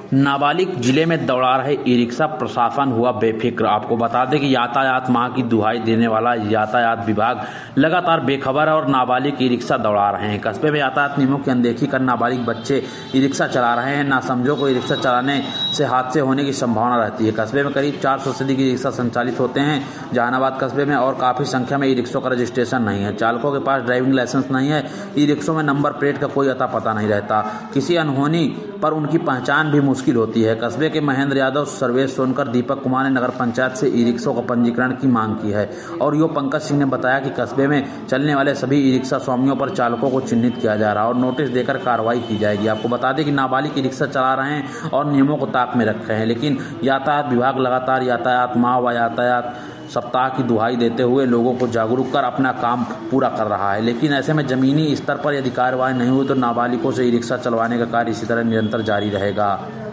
नाबालिग जिले में दौड़ा रहे ई रिक्शा, प्रशासन हुआ बेफिक्र। आपको बता दें कि यातायात माह की दुहाई देने वाला यातायात विभाग लगातार बेखबर है और नाबालिग ई रिक्शा दौड़ा रहे हैं। कस्बे में यातायात नियमों की अनदेखी कर नाबालिग बच्चे ई रिक्शा चला रहे हैं। नासमझों को ई रिक्शा चलाने से हादसे होने की संभावना रहती है। कस्बे में करीब 400 से अधिक ई रिक्शा संचालित होते हैं। जहानाबाद कस्बे में और काफी संख्या में ई रिक्शों का रजिस्ट्रेशन नहीं है। चालकों के पास ड्राइविंग लाइसेंस नहीं है। ई रिक्शों में नंबर प्लेट का कोई अता पता नहीं रहता। किसी अनहोनी पर उनकी पहचान भी मुश्किल होती है। कस्बे के महेंद्र यादव, सर्वेश सोनकर, दीपक कुमार ने नगर पंचायत से ई रिक्शों का पंजीकरण की मांग की है और यो पंकज सिंह ने बताया कि कस्बे में चलने वाले सभी ई रिक्शा स्वामियों पर चालकों को चिन्हित किया जा रहा है और नोटिस देकर कार्रवाई की जाएगी। आपको बता दें कि नाबालिग ई रिक्शा चला रहे हैं और नियमों को ताक में रखे हैं, लेकिन यातायात विभाग लगातार यातायात माह व यातायात सप्ताह की दुहाई देते हुए लोगों को जागरूक कर अपना काम पूरा कर रहा है। लेकिन ऐसे में जमीनी स्तर पर यदि कार्रवाई नहीं हुई तो नाबालिगों से ई रिक्शा चलवाने का कार्य इसी तरह निरंतर जारी रहेगा।